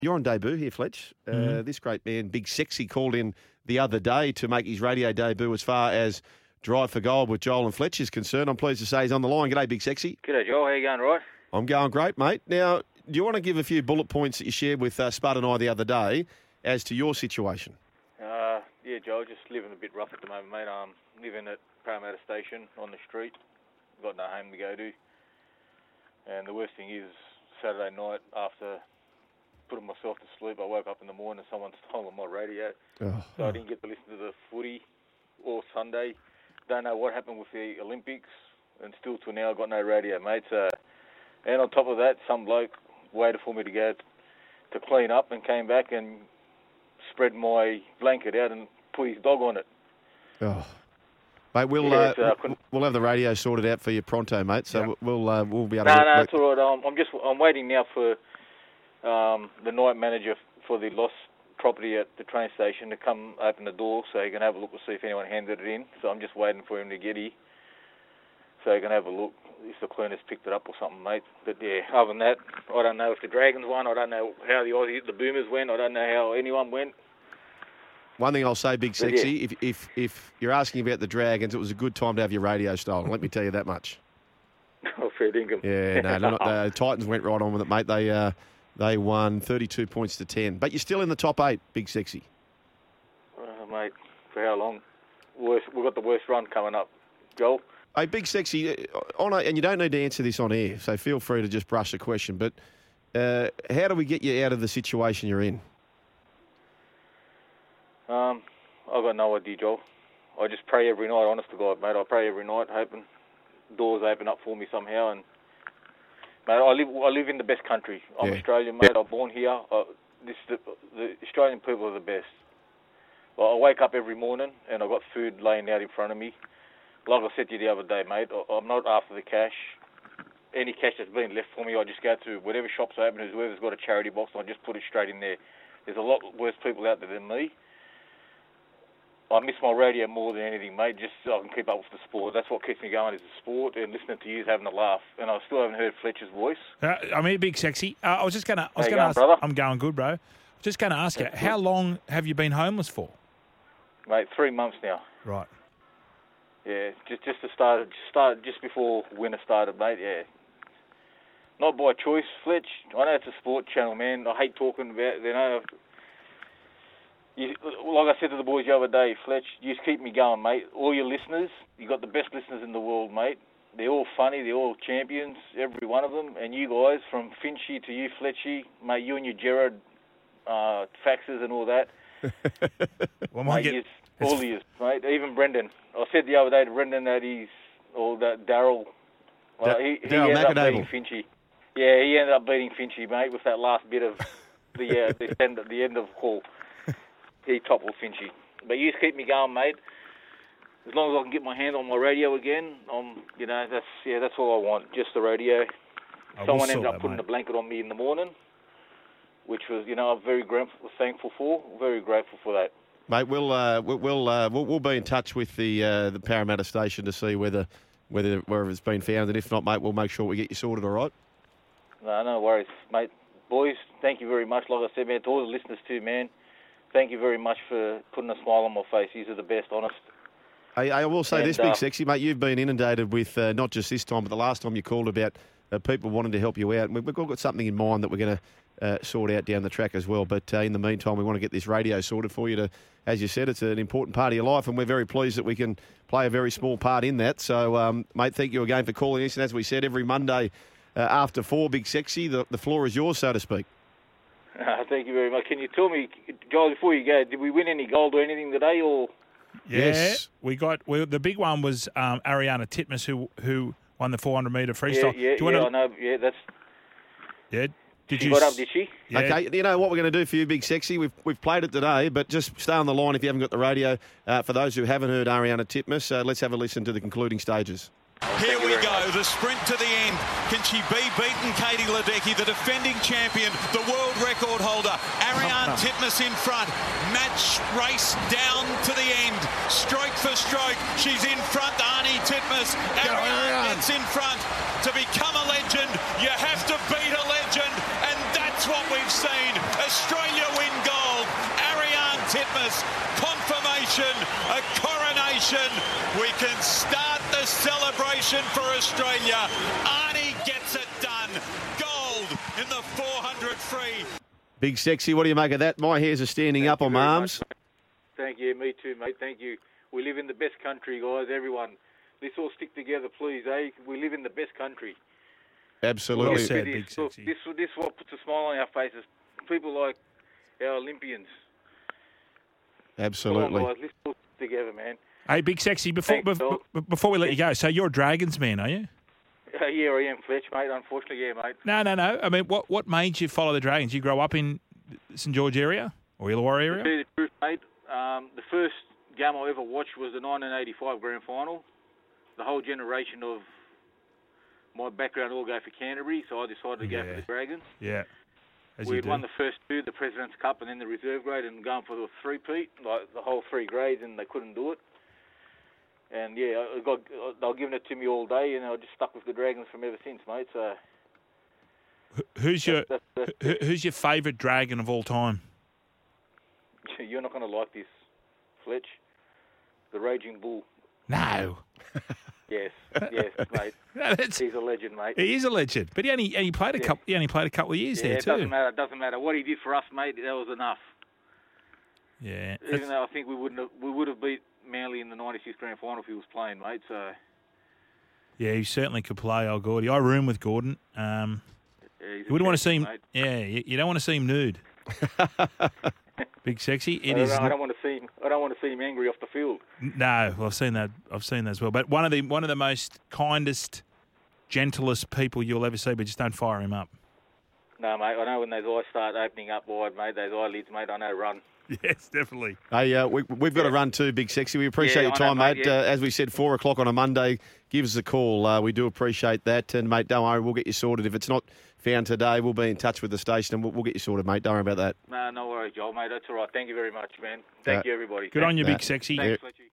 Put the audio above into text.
You're on debut here, Fletch. This great man, Big Sexy, called in the other day to make his radio debut as far as Drive for Gold with Joel and Fletch is concerned. I'm pleased to say he's on the line. G'day, Big Sexy. G'day, Joel. How you going, right? I'm going great, mate. Now, do you want to give a few bullet points that you shared with Spud and I the other day as to your situation? Yeah, Joel, just living a bit rough at the moment, mate. Living at Parramatta Station on the street. Got no home to go to. And the worst thing is, Saturday night, after putting myself to sleep, I woke up in the morning and someone stole my radio. So I didn't get to listen to the footy or Sunday. Don't know what happened with the Olympics. And still till now, I've got no radio, mate. And on top of that, some bloke waited for me to go to clean up and came back and spread my blanket out and put his dog on it. Oh. Mate, we'll have the radio sorted out for you pronto, mate. So we'll be able to... No, it's all right. I'm waiting now for the night manager for the lost property at the train station to come open the door so he can have a look to see if anyone handed it in. So I'm just waiting for him to get here so he can have a look if the cleaners picked it up or something, mate. But yeah, other than that, I don't know if the Dragons won. I don't know how the Boomers went. I don't know how anyone went. One thing I'll say, Big Sexy, if you're asking about the Dragons, it was a good time to have your radio stolen. Let me tell you that much. Oh, fair dinkum. Yeah, no, the Titans went right on with it, mate. They won 32 points to 10. But you're still in the top 8, Big Sexy. Mate, for how long? We've got the worst run coming up. Joel? Hey, Big Sexy, and you don't need to answer this on air, so feel free to just brush the question, but how do we get you out of the situation you're in? I've got no idea, Joel. I just pray every night, honest to God, mate. I pray every night, hoping doors open up for me somehow. And mate, I live in the best country. I'm Australian, mate. I'm born here. The Australian people are the best. Well, I wake up every morning and I've got food laying out in front of me. Like I said to you the other day, mate, I'm not after the cash. Any cash that's been left for me, I just go to whatever shop's open, whoever's got a charity box, and I just put it straight in there. There's a lot worse people out there than me. I miss my radio more than anything, mate, just so I can keep up with the sport. That's what keeps me going is the sport and listening to you having a laugh. And I still haven't heard Fletcher's voice. I'm here, Big Sexy. I was going to ask... brother? I'm going good, bro. Just going to ask you, how long have you been homeless for? Mate, 3 months now. Right. Yeah, just to start just before winter started, mate, yeah. Not by choice, Fletch. I know it's a sport channel, man. I hate talking about it, like I said to the boys the other day, Fletch, you just keep me going, mate. All your listeners, you got the best listeners in the world, mate. They're all funny, they're all champions, every one of them. And you guys, from Finchy to you, Fletchy, mate, you and your Gerard faxes and all that. Well, mate, all of you, mate. Even Brendan. I said the other day to Brendan that Daryl. Well, he ended up beating Finchy. Yeah, he ended up beating Finchy, mate, with that last bit of the end of the call. He toppled Finchy. But you just keep me going, mate. As long as I can get my hand on my radio again, that's all I want. Just the radio. Someone ended up putting a blanket on me in the morning, which was, I'm very thankful for. Very grateful for that. Mate, we'll be in touch with the Parramatta station to see whether it's been found, and if not, mate, we'll make sure we get you sorted. All right? No worries, mate. Boys, thank you very much. Like I said, man, to all the listeners too, man. Thank you very much for putting a smile on my face. These are the best, honest. I will say this, Big Sexy, mate. You've been inundated with not just this time, but the last time you called about people wanting to help you out. We've all got something in mind that we're going to sort out down the track as well. But in the meantime, we want to get this radio sorted for you. As you said, it's an important part of your life, and we're very pleased that we can play a very small part in that. So, mate, thank you again for calling us. And as we said, every Monday after 4, Big Sexy, the floor is yours, so to speak. Thank you very much. Can you tell me, Joel, before you go, did we win any gold or anything today? Or yes, we got. The big one was Ariana Titmus, who won the 400-metre freestyle. I know. Yeah, that's. Yeah. She got up, did she? Yeah. Okay, you know what we're going to do for you, Big Sexy? We've played it today, but just stay on the line if you haven't got the radio. For those who haven't heard Ariana Titmus, let's have a listen to the concluding stages. Here we go, the sprint to the end. Can she be beaten, Katie Ledecky, the defending champion, the world record holder? Ariane Titmus in front. Match race down to the end. Stroke for stroke. She's in front, Arnie Titmus. Ariane gets in front. To become a legend, you have to beat a legend. And that's what we've seen. Australia win gold. Ariarne Titmus, confirmation, a coronation. We can start the celebration for Australia. Arnie gets it done. Gold in the 400 free. Big Sexy, what do you make of that? My hairs are standing up on my arms. Thank you. Me too, mate. Thank you. We live in the best country, guys. Everyone, let's all stick together, please, eh? We live in the best country. Absolutely. Well said, Big Sexy. This what puts a smile on our faces. People like our Olympians. Absolutely. Come on, guys. Let's all stick together, man. Hey, Big Sexy, before we let you go, so you're a Dragons man, are you? Yeah, I am, Fletch, mate. Unfortunately, yeah, mate. No. I mean, what made you follow the Dragons? You grow up in St George area or Illawarra area? To tell you the truth, mate, the first game I ever watched was the 1985 Grand Final. The whole generation of my background all go for Canterbury, so I decided to go for the Dragons. Yeah. We had won the first two, the President's Cup and then the reserve grade, and going for the three-peat, like the whole three grades, and they couldn't do it. And yeah, they were giving it to me all day, and I just stuck with the Dragons from ever since, mate. So, who's your favourite Dragon of all time? You're not going to like this, Fletch. The Raging Bull. No. Yes, mate. No, he's a legend, mate. He is a legend, but he only played a couple. He only played a couple of years there too. It doesn't matter. What he did for us, mate, that was enough. Yeah. Even though I think we would have beat Manly in the '96 Grand Final if he was playing, mate. So. Yeah, he certainly could play, old Gordy. I room with Gordon. You wouldn't want to see him. Mate. Yeah, you don't want to see him nude. Big Sexy. I don't want to see him. I don't want to see him angry off the field. No, well, I've seen that as well. But one of the most kindest, gentlest people you'll ever see. But just don't fire him up. No, mate. I know when those eyes start opening up wide, mate. Those eyelids, mate. I know run. Yes, definitely. Hey, we've got to run too, Big Sexy. We appreciate your time, mate. As we said, 4 o'clock on a Monday. Give us a call. We do appreciate that. And, mate, don't worry, we'll get you sorted. If it's not found today, we'll be in touch with the station and we'll get you sorted, mate. Don't worry about that. No worries, Joel, mate. That's all right. Thank you very much, man. Thank you, everybody. Good on you, Big Sexy. Thanks, Fletchy.